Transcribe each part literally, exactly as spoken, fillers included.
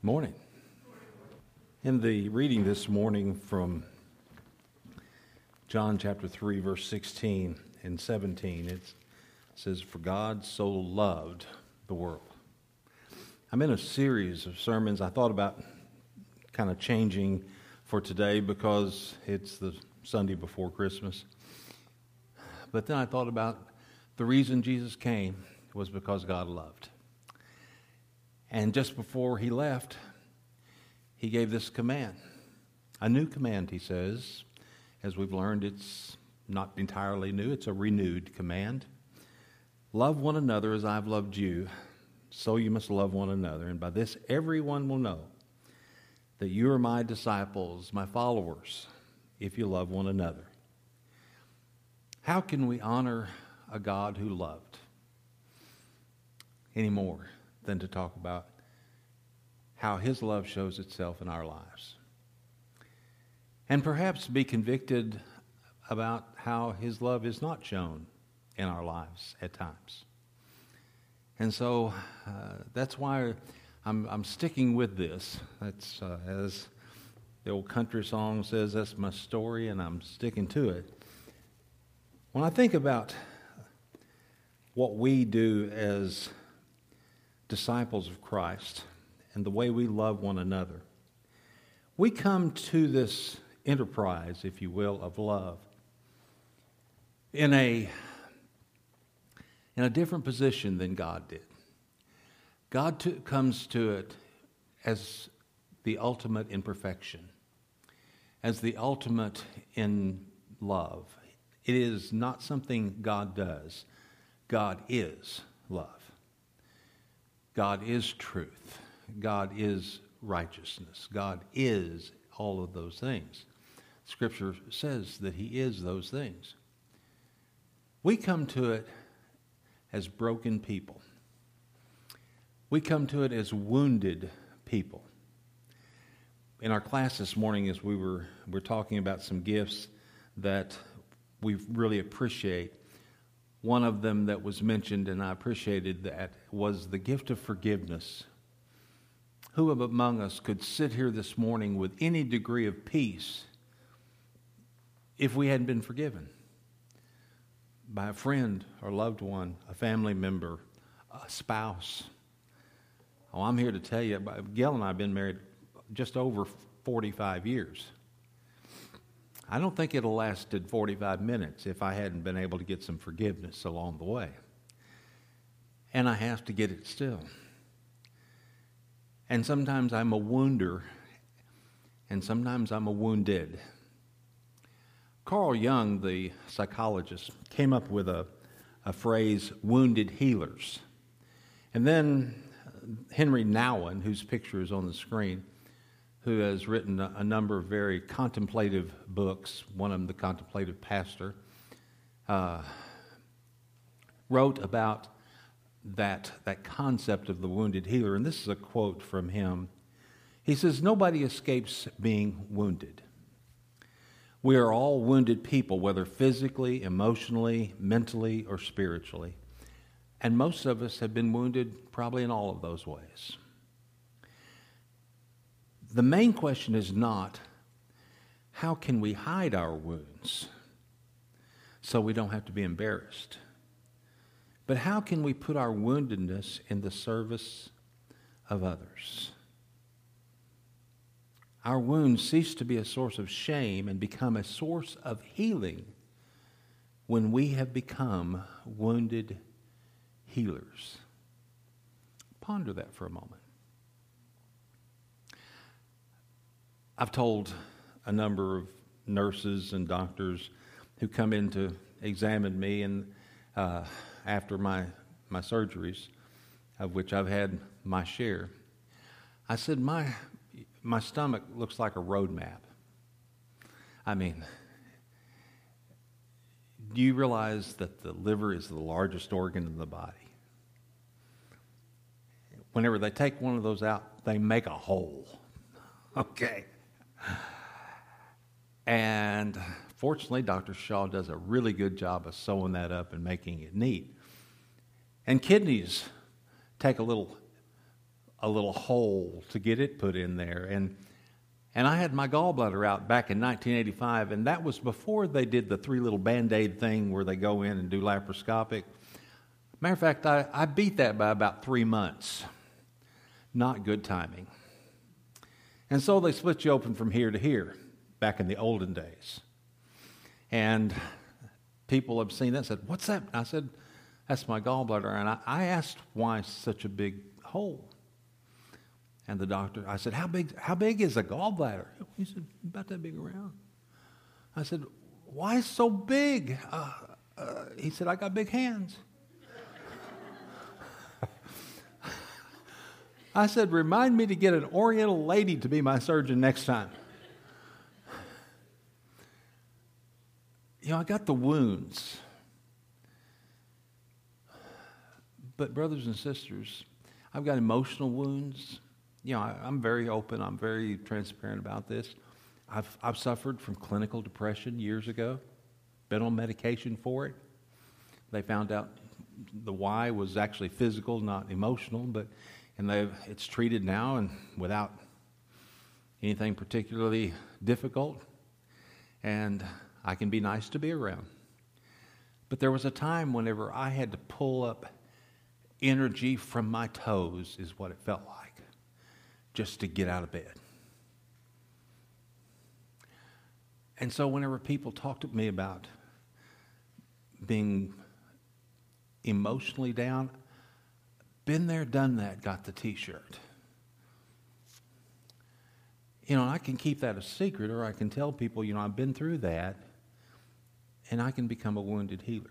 Morning. In the reading this morning from John chapter three, verse sixteen and seventeen, it says, "For God so loved the world." I'm in a series of sermons. I thought about kind of changing for today because it's the Sunday before Christmas. But then I thought about the reason Jesus came was because God loved. And just before he left, he gave this command. A new command, he says. As we've learned, it's not entirely new. It's a renewed command. Love one another as I've loved you, so you must love one another. And by this, everyone will know that you are my disciples, my followers, if you love one another. How can we honor a God who loved any more than to talk about how his love shows itself in our lives? And perhaps be convicted about how his love is not shown in our lives at times. And so uh, that's why I'm, I'm sticking with this. That's uh, as the old country song says, that's my story, and I'm sticking to it. When I think about what we do as disciples of Christ and the way we love one another, we come to this enterprise, if you will, of love in a in a different position than God did. God to, comes to it as the ultimate in perfection, as the ultimate in love. It is not something God does. God is love. God is truth. God is righteousness. God is all of those things. Scripture says that he is those things. We come to it as broken people. We come to it as wounded people. In our class this morning, as we were, we're talking about some gifts that we really appreciate, one of them that was mentioned, and I appreciated that, was the gift of forgiveness. Who among us could sit here this morning with any degree of peace if we hadn't been forgiven by a friend or loved one, a family member, a spouse? Oh, I'm here to tell you, Gail and I have been married just over forty-five years. I don't think it lasted forty-five minutes if I hadn't been able to get some forgiveness along the way. And I have to get it still. And sometimes I'm a wounder, and sometimes I'm a wounded. Carl Jung, the psychologist, came up with a, a phrase, wounded healers. And then Henry Nouwen, whose picture is on the screen, who has written a, a number of very contemplative books, one of them, The Contemplative Pastor, uh, wrote about that, that concept of the wounded healer. And this is a quote from him. He says, "Nobody escapes being wounded. We are all wounded people, whether physically, emotionally, mentally, or spiritually. And most of us have been wounded probably in all of those ways. The main question is not, how can we hide our wounds so we don't have to be embarrassed? But how can we put our woundedness in the service of others? Our wounds cease to be a source of shame and become a source of healing when we have become wounded healers." Ponder that for a moment. I've told a number of nurses and doctors who come in to examine me and uh, after my, my surgeries, of which I've had my share, I said, my, my stomach looks like a road map. I mean, do you realize that the liver is the largest organ in the body? Whenever they take one of those out, they make a hole. Okay. And fortunately, Doctor Shaw does a really good job of sewing that up and making it neat. And kidneys take a little a little hole to get it put in there. And and I had my gallbladder out back in nineteen eighty-five, and that was before they did the three little Band-Aid thing where they go in and do laparoscopic. Matter of fact, I, I beat that by about three months. Not good timing. And so they split you open from here to here back in the olden days. And people have seen that and said, "What's that?" I said, "That's my gallbladder." And I, I asked why such a big hole. And the doctor, I said, how big how big is a gallbladder? He said, about that big around. I said, why so big? Uh, uh, he said, I got big hands. I said, remind me to get an Oriental lady to be my surgeon next time. You know, I got the wounds. But brothers and sisters, I've got emotional wounds. You know, I, I'm very open. I'm very transparent about this. I've I've suffered from clinical depression years ago. Been on medication for it. They found out the why was actually physical, not emotional. But and they it's treated now and without anything particularly difficult. And I can be nice to be around. But there was a time whenever I had to pull up energy from my toes, is what it felt like, just to get out of bed. And so whenever people talk to me about being emotionally down, been there, done that, got the t-shirt. You know, I can keep that a secret, or I can tell people, you know, I've been through that, and I can become a wounded healer.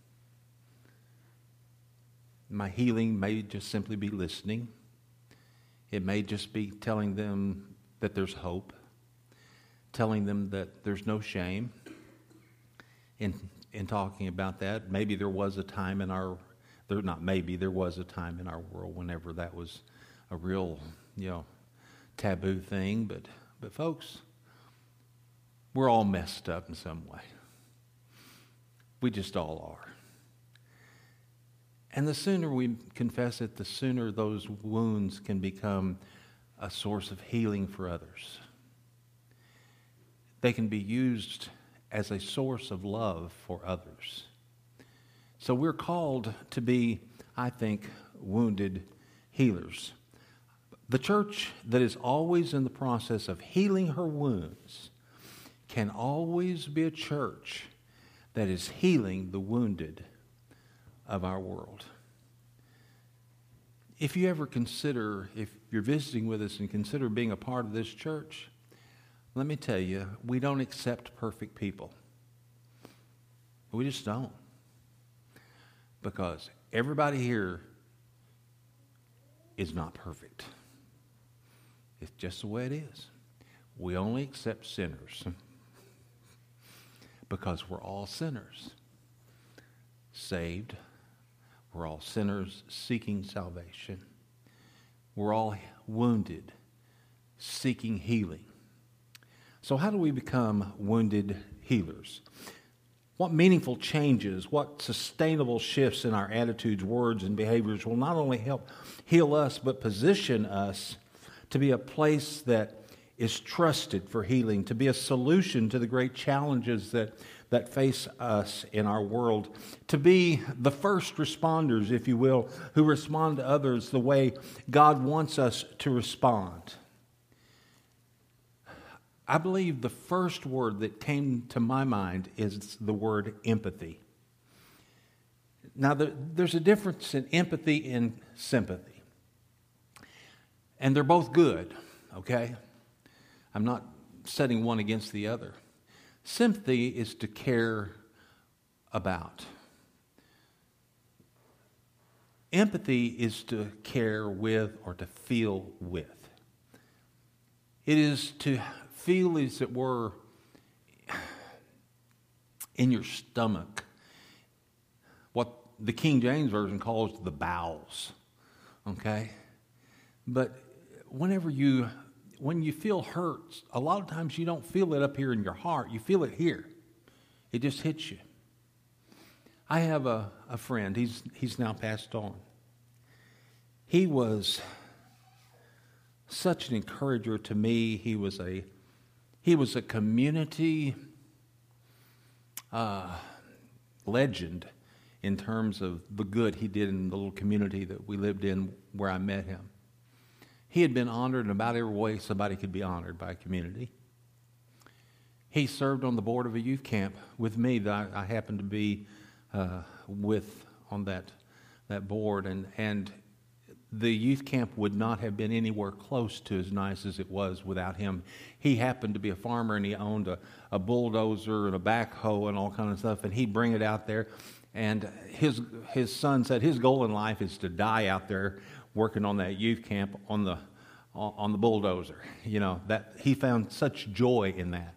My healing may just simply be listening. It may just be telling them that there's hope, telling them that there's no shame in in talking about that. Maybe there was a time in our, there not maybe, there was a time in our world whenever that was a real, you know, taboo thing. But, but folks, we're all messed up in some way. We just all are. And the sooner we confess it, the sooner those wounds can become a source of healing for others. They can be used as a source of love for others. So we're called to be, I think, wounded healers. The church that is always in the process of healing her wounds can always be a church that is healing the wounded of our world. If you ever consider, if you're visiting with us and consider being a part of this church, let me tell you, we don't accept perfect people. We just don't. Because everybody here is not perfect. It's just the way it is. We only accept sinners. Because we're all sinners. Saved. We're all sinners seeking salvation. We're all wounded, seeking healing. So how do we become wounded healers? What meaningful changes, what sustainable shifts in our attitudes, words, and behaviors will not only help heal us, but position us to be a place that is trusted for healing, to be a solution to the great challenges that, that face us in our world, to be the first responders, if you will, who respond to others the way God wants us to respond. I believe the first word that came to my mind is the word empathy. Now, the, there's a difference in empathy and sympathy. And they're both good, okay? I'm not setting one against the other. Sympathy is to care about. Empathy is to care with or to feel with. It is to feel, as it were, in your stomach, what the King James Version calls the bowels, okay? But whenever you, when you feel hurt, a lot of times you don't feel it up here in your heart. You feel it here. It just hits you. I have a, a friend. He's, he's now passed on. He was such an encourager to me. He was a he was a community uh, legend in terms of the good he did in the little community that we lived in where I met him. He had been honored in about every way somebody could be honored by a community. He served on the board of a youth camp with me that I, I happened to be uh, with on that that board, and and the youth camp would not have been anywhere close to as nice as it was without him. He happened to be a farmer, and he owned a, a bulldozer and a backhoe and all kind of stuff, and he'd bring it out there. And his his son said his goal in life is to die out there working on that youth camp on the on the bulldozer. You know, that he found such joy in that.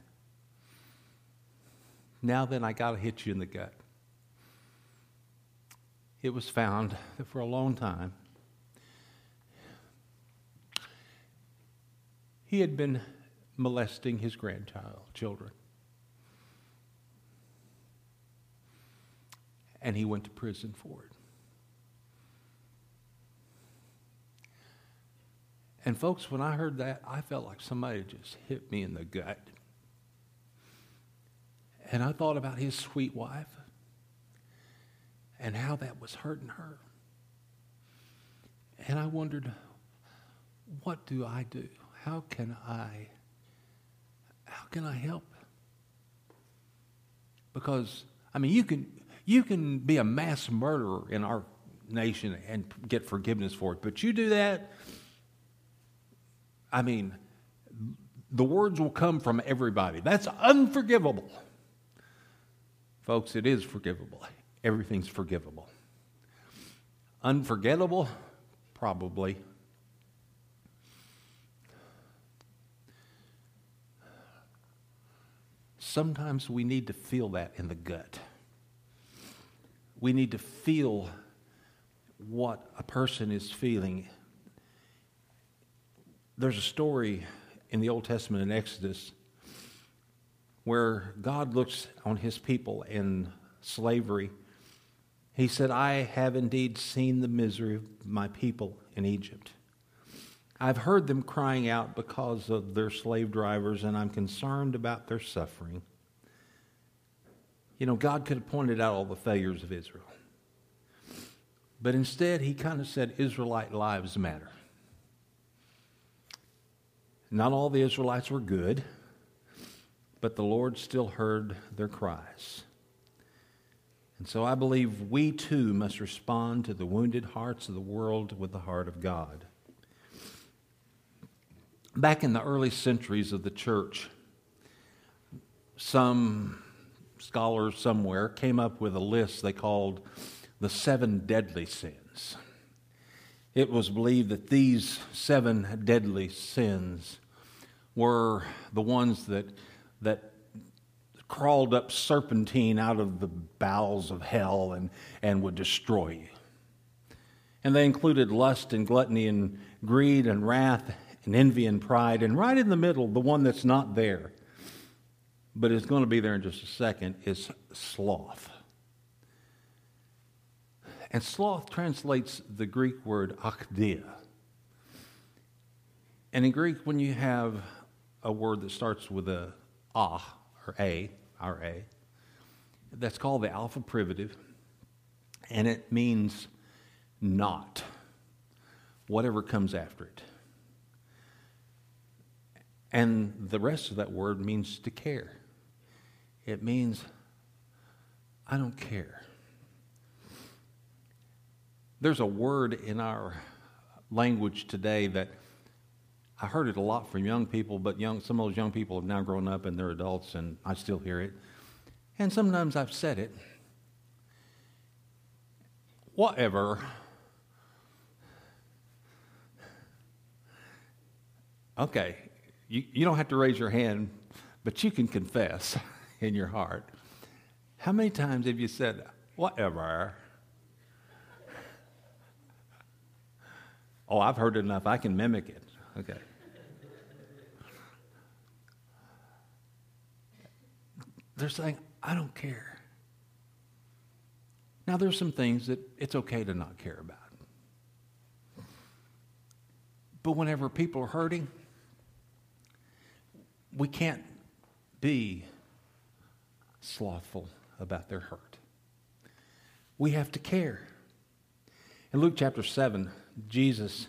Now then, I got to hit you in the gut. It was found that for a long time, he had been molesting his grandchild children. And he went to prison for it. And folks, when I heard that, I felt like somebody just hit me in the gut. And I thought about his sweet wife and how that was hurting her. And I wondered, what do I do? How can I, how can I help? Because, I mean, you can, you can be a mass murderer in our nation and get forgiveness for it. But you do that, I mean, the words will come from everybody. That's unforgivable. Folks, it is forgivable. Everything's forgivable. Unforgettable? Probably. Sometimes we need to feel that in the gut. We need to feel what a person is feeling. There's a story in the Old Testament in Exodus where God looks on his people in slavery. He said, I have indeed seen the misery of my people in Egypt. I've heard them crying out because of their slave drivers, and I'm concerned about their suffering. You know, God could have pointed out all the failures of Israel. But instead, he kind of said, Israelite lives matter. Not all the Israelites were good, but the Lord still heard their cries. And so I believe we too must respond to the wounded hearts of the world with the heart of God. Back in the early centuries of the church, some scholars somewhere came up with a list they called the seven deadly sins. It was believed that these seven deadly sins were the ones that that crawled up serpentine out of the bowels of hell and, and would destroy you. And they included lust and gluttony and greed and wrath and envy and pride. And right in the middle, the one that's not there, but is going to be there in just a second, is sloth. And sloth translates the Greek word akdia. And in Greek, when you have a word that starts with a ah, or a, or a, that's called the alpha privative, and it means not, whatever comes after it. And the rest of that word means to care. It means, I don't care. There's a word in our language today that I heard it a lot from young people, but young, some of those young people have now grown up and they're adults, and I still hear it. And sometimes I've said it. Whatever. Okay, you, you don't have to raise your hand, but you can confess in your heart. How many times have you said, whatever? Oh, I've heard it enough. I can mimic it. Okay. They're saying, I don't care. Now, there's some things that it's okay to not care about. But whenever people are hurting, we can't be slothful about their hurt. We have to care. In Luke chapter seven, Jesus,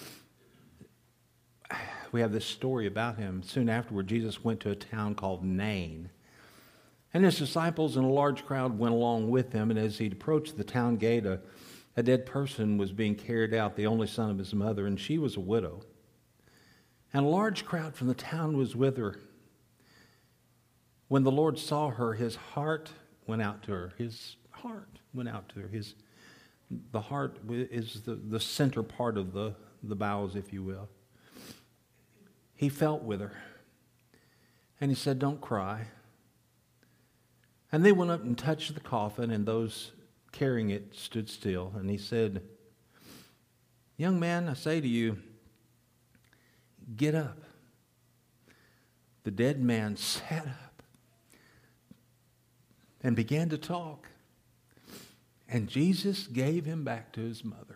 we have this story about him. Soon afterward, Jesus went to a town called Nain. And his disciples and a large crowd went along with him. And as he approached the town gate, a, a dead person was being carried out, the only son of his mother, and she was a widow. And a large crowd from the town was with her. When the Lord saw her, his heart went out to her. His heart went out to her. His, the heart is the, the center part of the, the bowels, if you will. He felt with her. And he said, "Don't cry." And they went up and touched the coffin, and those carrying it stood still. And he said, "Young man, I say to you, get up." The dead man sat up and began to talk. And Jesus gave him back to his mother.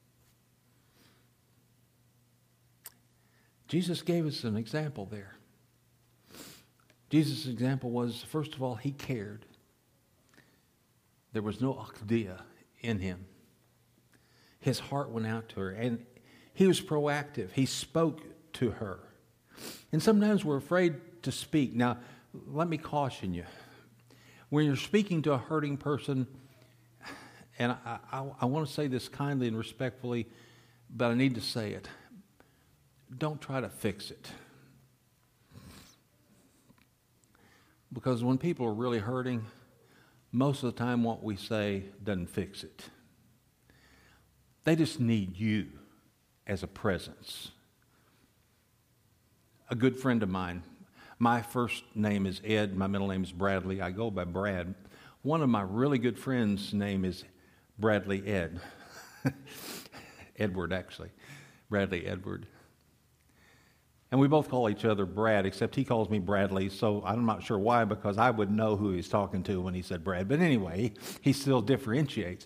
Jesus gave us an example there. Jesus' example was, first of all, he cared. There was no akdia in him. His heart went out to her, and he was proactive. He spoke to her. And sometimes we're afraid to speak. Now, let me caution you. When you're speaking to a hurting person, and I, I, I want to say this kindly and respectfully, but I need to say it. Don't try to fix it. Because when people are really hurting, most of the time what we say doesn't fix it. They just need you as a presence. A good friend of mine, my first name is Ed, my middle name is Bradley. I go by Brad. One of my really good friends' name is Bradley Ed. Edward, actually. Bradley Edward. And we both call each other Brad, except he calls me Bradley, so I'm not sure why, because I would know who he's talking to when he said Brad. But anyway, he still differentiates.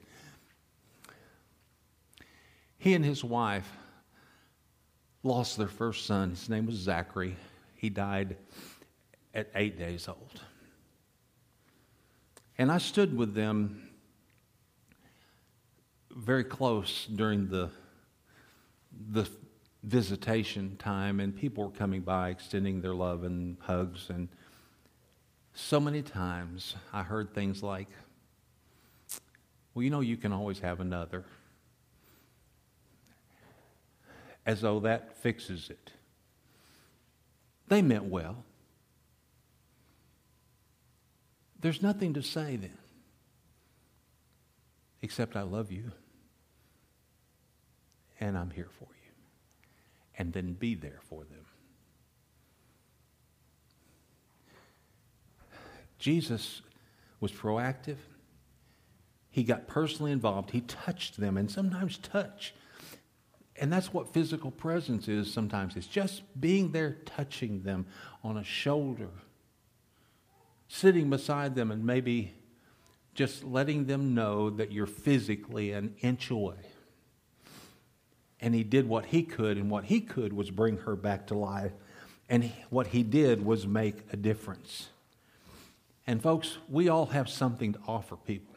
He and his wife lost their first son. His name was Zachary. He died at eight days old. And I stood with them very close during the the visitation time, and people were coming by extending their love and hugs, and so many times I heard things like, "Well, you know, you can always have another," as though that fixes it. They meant well. There's nothing to say then, except I love you, and I'm here for you. And then be there for them. Jesus was proactive. He got personally involved. He touched them, and sometimes touch. And that's what physical presence is sometimes. It's just being there, touching them on a shoulder, sitting beside them, and maybe just letting them know that you're physically an inch away. And he did what he could, and what he could was bring her back to life. And he, what he did was make a difference. And folks, we all have something to offer people.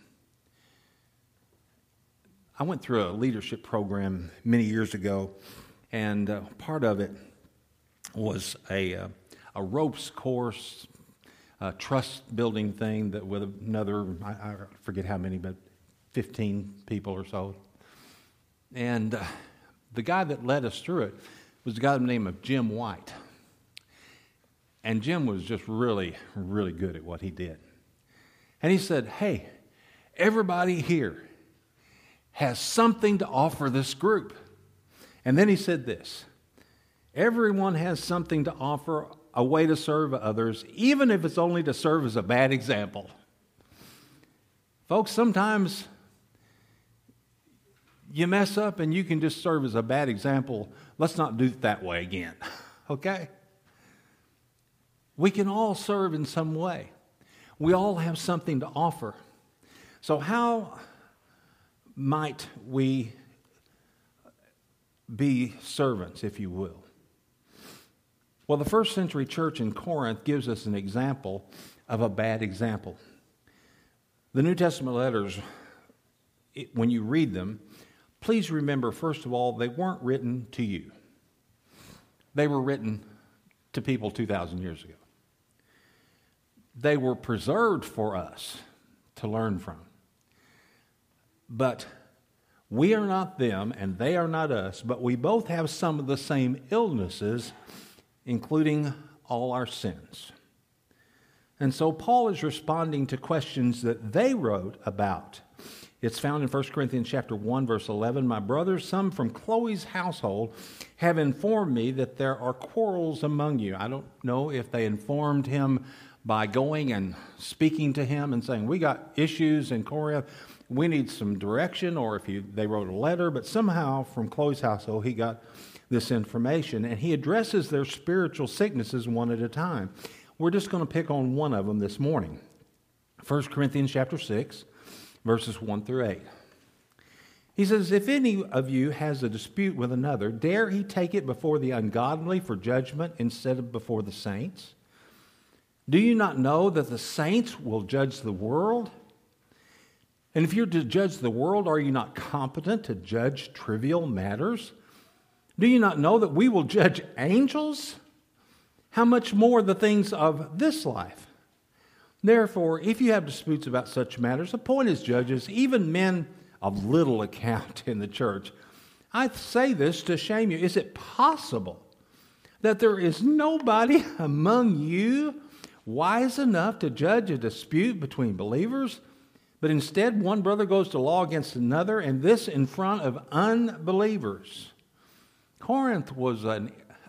I went through a leadership program many years ago, and uh, part of it was a, uh, a ropes course, a trust building thing that with another, I, I forget how many, but fifteen people or so. And uh, the guy that led us through it was a guy by the name of Jim White. And Jim was just really, really good at what he did. And he said, "Hey, everybody here has something to offer this group." And then he said this, "Everyone has something to offer, a way to serve others, even if it's only to serve as a bad example." Folks, sometimes you mess up and you can just serve as a bad example. Let's not do it that way again, okay? We can all serve in some way. We all have something to offer. So how might we be servants, if you will. Well, the first century church in Corinth gives us an example of a bad example. The New Testament letters, it, when you read them, please remember, first of all, they weren't written to you. They were written to people two thousand years ago. They were preserved for us to learn from. But we are not them, and they are not us, but we both have some of the same illnesses, including all our sins. And so Paul is responding to questions that they wrote about. It's found in First Corinthians chapter one, verse eleven. My brothers, some from Chloe's household, have informed me that there are quarrels among you. I don't know if they informed him by going and speaking to him and saying, we got issues in Corinth, we need some direction, or if he, they wrote a letter, but somehow from Chloe's household he got this information, and he addresses their spiritual sicknesses one at a time. We're just going to pick on one of them this morning. First Corinthians chapter six, verses one through eight. He says, if any of you has a dispute with another, dare he take it before the ungodly for judgment instead of before the saints? Do you not know that the saints will judge the world? And if you're to judge the world, are you not competent to judge trivial matters? Do you not know that we will judge angels? How much more the things of this life? Therefore, if you have disputes about such matters, appoint as judges, even men of little account in the church. I say this to shame you. Is it possible that there is nobody among you wise enough to judge a dispute between believers? But instead, one brother goes to law against another, and this in front of unbelievers. Corinth was an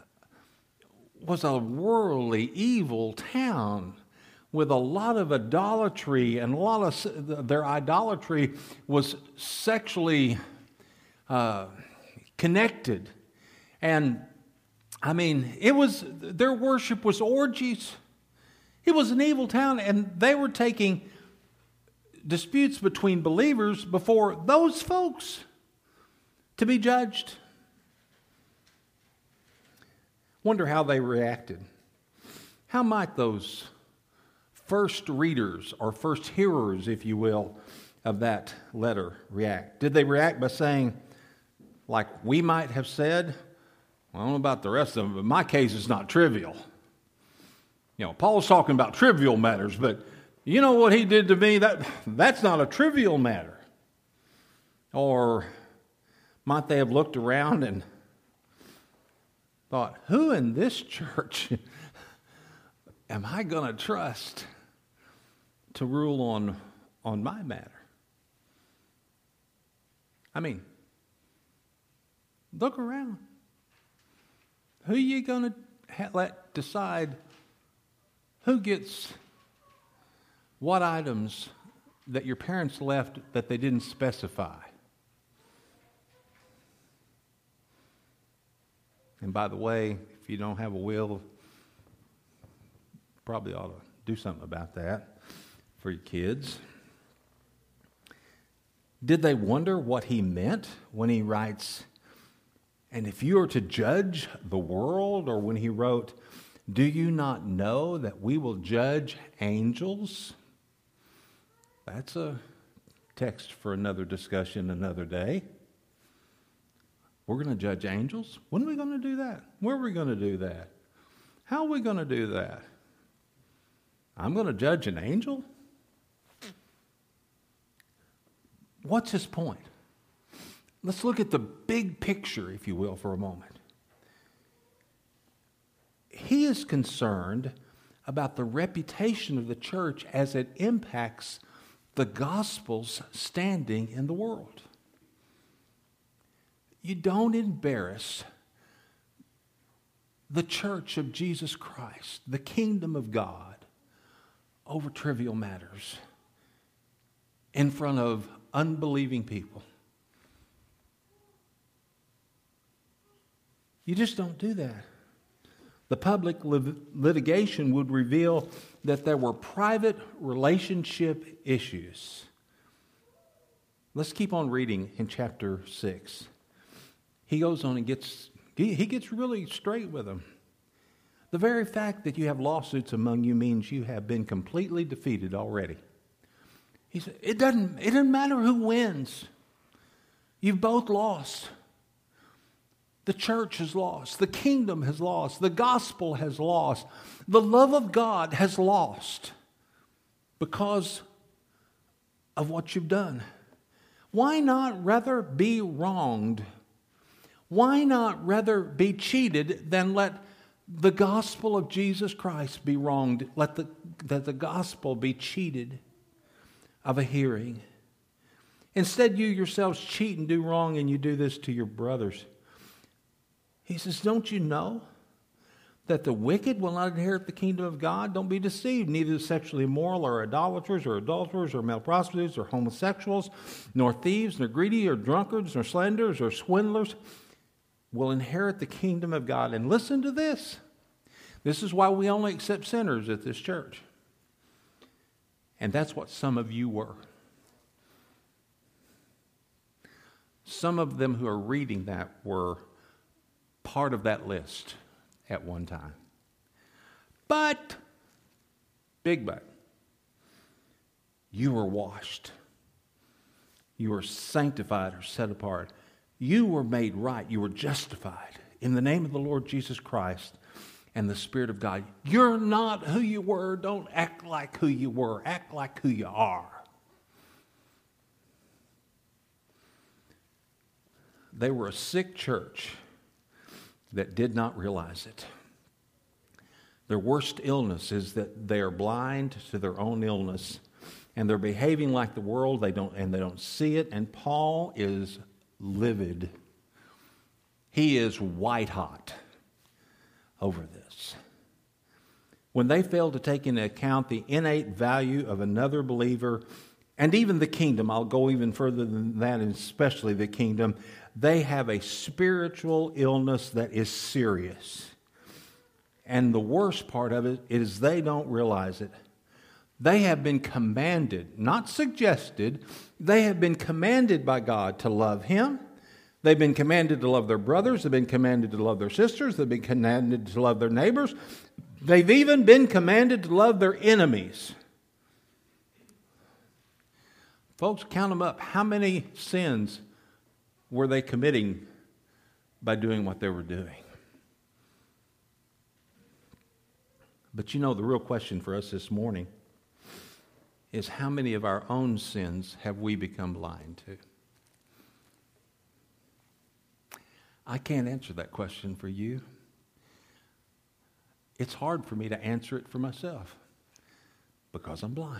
was a worldly, evil town with a lot of idolatry, and a lot of their idolatry was sexually uh, connected. And I mean, it was their worship was orgies. It was an evil town, and they were taking disputes between believers before those folks to be judged. Wonder how they reacted. How might those first readers or first hearers, if you will, of that letter react? Did they react by saying, like we might have said, well, I don't know about the rest of them, but my case is not trivial. You know, Paul's talking about trivial matters, but you know what he did to me? That that's not a trivial matter. Or might they have looked around and thought, who in this church am I going to trust to rule on, on my matter? I mean, look around. Who are you going to ha- let decide who gets what items that your parents left that they didn't specify? And by the way, if you don't have a will, probably ought to do something about that for your kids. Did they wonder what he meant when he writes, and if you are to judge the world, or when he wrote, do you not know that we will judge angels? That's a text for another discussion another day. We're going to judge angels? When are we going to do that? Where are we going to do that? How are we going to do that? I'm going to judge an angel? What's his point? Let's look at the big picture, if you will, for a moment. He is concerned about the reputation of the church as it impacts the gospel's standing in the world. You don't embarrass the church of Jesus Christ, the kingdom of God, over trivial matters in front of unbelieving people. You just don't do that. The public lit- litigation would reveal that there were private relationship issues. Let's keep on reading in chapter six. he goes on and gets, he, he gets really straight with them. The very fact that you have lawsuits among you means you have been completely defeated already. He said, it doesn't, it doesn't matter who wins. You've both lost. The church has lost. The kingdom has lost. The gospel has lost. The love of God has lost because of what you've done. Why not rather be wronged? Why not rather be cheated than let the gospel of Jesus Christ be wronged? Let the, that the gospel be cheated of a hearing. Instead, you yourselves cheat and do wrong, and you do this to your brothers. He says, don't you know that the wicked will not inherit the kingdom of God? Don't be deceived. Neither the sexually immoral or idolaters or adulterers or male prostitutes or homosexuals, nor thieves, nor greedy or drunkards, nor slanderers or swindlers will inherit the kingdom of God. And listen to this. This is why we only accept sinners at this church. And that's what some of you were. Some of them who are reading that were part of that list at one time. But, big but, you were washed. You were sanctified or set apart. You were made right. You were justified in the name of the Lord Jesus Christ and the Spirit of God. You're not who you were. Don't act like who you were. Act like who you are. They were a sick church that did not realize it. Their worst illness is that they are blind to their own illness, and they're behaving like the world. They don't, and they don't see it. And Paul is livid. He is white hot over this. When they fail to take into account the innate value of another believer, and even the kingdom, I'll go even further than that, and especially the kingdom, they have a spiritual illness that is serious. And the worst part of it is they don't realize it. They have been commanded, not suggested, they have been commanded by God to love Him. They've been commanded to love their brothers. They've been commanded to love their sisters. They've been commanded to love their neighbors. They've even been commanded to love their enemies. Folks, count them up. How many sins were they committing by doing what they were doing? But you know, the real question for us this morning is how many of our own sins have we become blind to? I can't answer that question for you. It's hard for me to answer it for myself because I'm blind.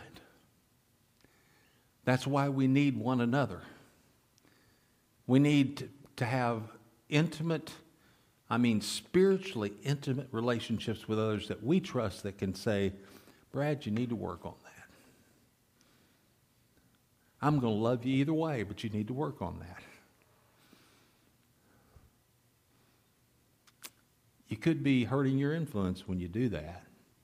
That's why we need one another. We need to, to have intimate, I mean spiritually intimate relationships with others that we trust that can say, Brad, you need to work on that. I'm going to love you either way, but you need to work on that. You could be hurting your influence when you do that.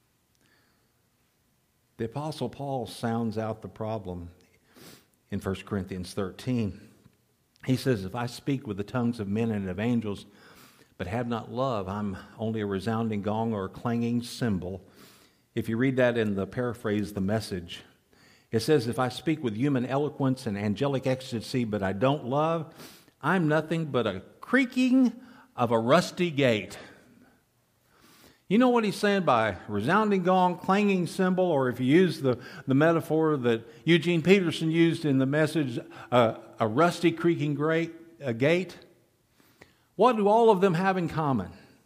The Apostle Paul sounds out the problem in First Corinthians thirteen. He says, if I speak with the tongues of men and of angels, but have not love, I'm only a resounding gong or a clanging cymbal. If you read that in the paraphrase, the Message, it says, if I speak with human eloquence and angelic ecstasy, but I don't love, I'm nothing but a creaking of a rusty gate. You know what he's saying by resounding gong, clanging cymbal, or if you use the, the metaphor that Eugene Peterson used in the Message, uh, a rusty creaking great, a gate? What do all of them have in common?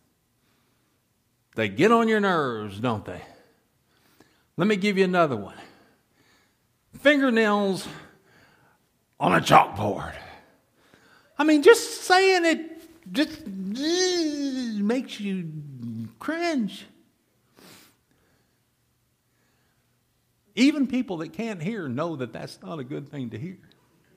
They get on your nerves, don't they? Let me give you another one. Fingernails on a chalkboard. I mean, just saying it just uh, makes you cringe. Even people that can't hear know that that's not a good thing to hear.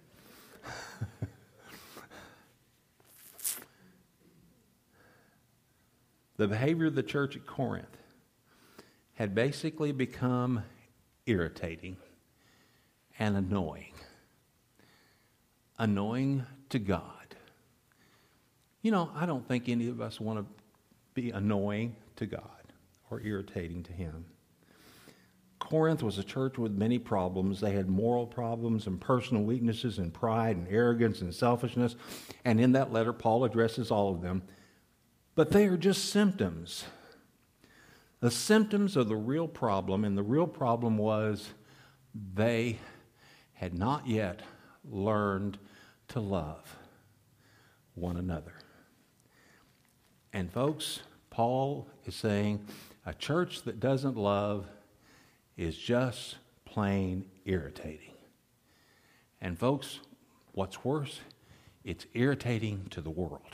The behavior of the church at Corinth had basically become irritating and annoying. Annoying to God. You know, I don't think any of us want to be annoying to God or irritating to Him. Corinth was a church with many problems. They had moral problems and personal weaknesses and pride and arrogance and selfishness. And in that letter, Paul addresses all of them. But they are just symptoms. The symptoms of the real problem, and the real problem was they had not yet learned to love one another. And folks, Paul is saying a church that doesn't love is just plain irritating. And folks, what's worse, it's irritating to the world.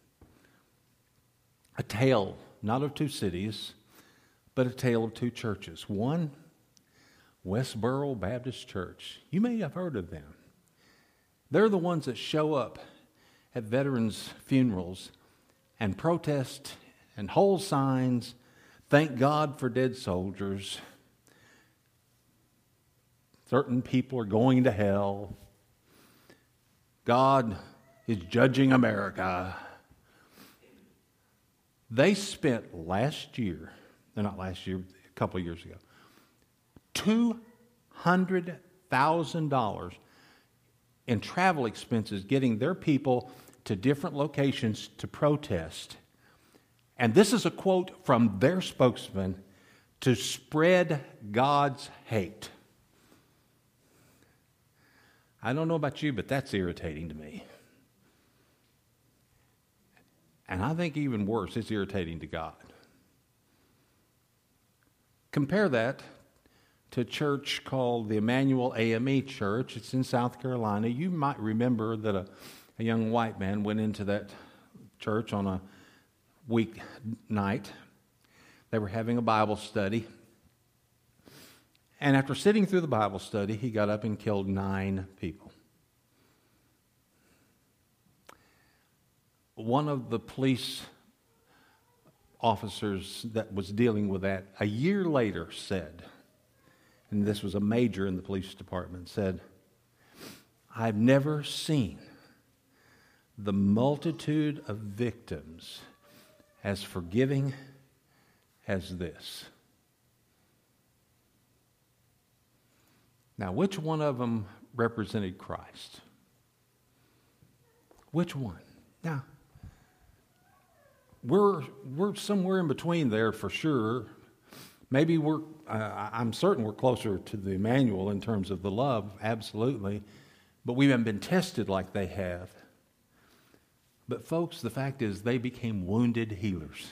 A tale, not of two cities, but a tale of two churches. One, Westboro Baptist Church. You may have heard of them. They're the ones that show up at veterans' funerals and protest and hold signs, thank God for dead soldiers. Certain people are going to hell. God is judging America. They spent last year, no, not last year, a couple of years ago, two hundred thousand dollars in travel expenses getting their people to different locations to protest. And this is a quote from their spokesman, to spread God's hate. I don't know about you, but that's irritating to me. And I think even worse, it's irritating to God. Compare that to a church called the Emmanuel A M E Church. It's in South Carolina. You might remember that a, a young white man went into that church on a weeknight. They were having a Bible study. And after sitting through the Bible study, he got up and killed nine people. One of the police officers that was dealing with that a year later said, and this was a major in the police department, said, I've never seen the multitude of victims as forgiving as this. Now, which one of them represented Christ? Which one? Now, we're we're somewhere in between there for sure. Maybe we're, uh, I'm certain we're closer to the Emmanuel in terms of the love, absolutely. But we haven't been tested like they have. But folks, the fact is they became wounded healers.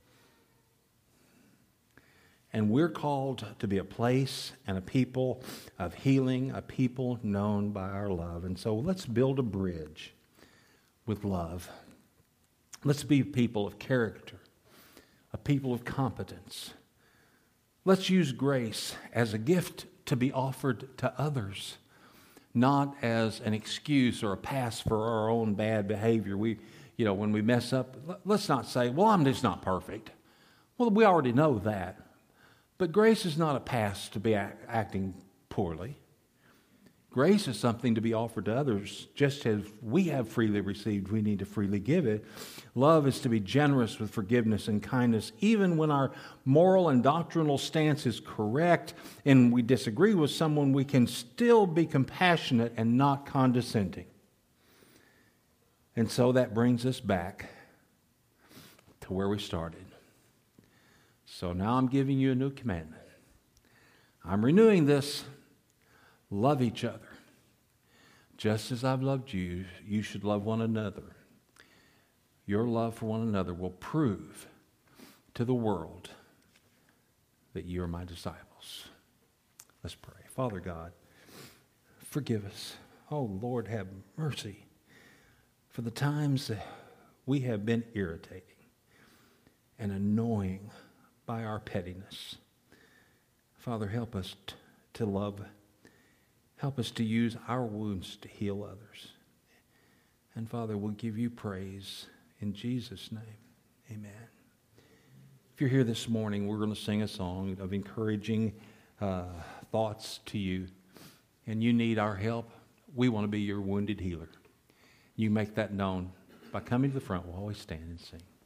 And we're called to be a place and a people of healing, a people known by our love. And so let's build a bridge with love. Let's be a people of character, a people of competence. Let's use grace as a gift to be offered to others, not as an excuse or a pass for our own bad behavior. We, you know, when we mess up, let's not say, well, I'm just not perfect. Well, we already know that. But grace is not a pass to be act, acting poorly. Grace is something to be offered to others. Just as we have freely received, we need to freely give it. Love is to be generous with forgiveness and kindness, even when our moral and doctrinal stance is correct and we disagree with someone, we can still be compassionate and not condescending. And so that brings us back to where we started. So now I'm giving you a new commandment. I'm renewing this. Love each other. Just as I've loved you, you should love one another. Your love for one another will prove to the world that you are my disciples. Let's pray. Father God, forgive us. Oh, Lord, have mercy for the times that we have been irritating and annoying by our pettiness. Father, help us t- to love. Help us to use our wounds to heal others. And Father, we'll give you praise in Jesus' name. Amen. If you're here this morning, we're going to sing a song of encouraging uh, thoughts to you. And you need our help. We want to be your wounded healer. You make that known by coming to the front, we'll always stand and sing.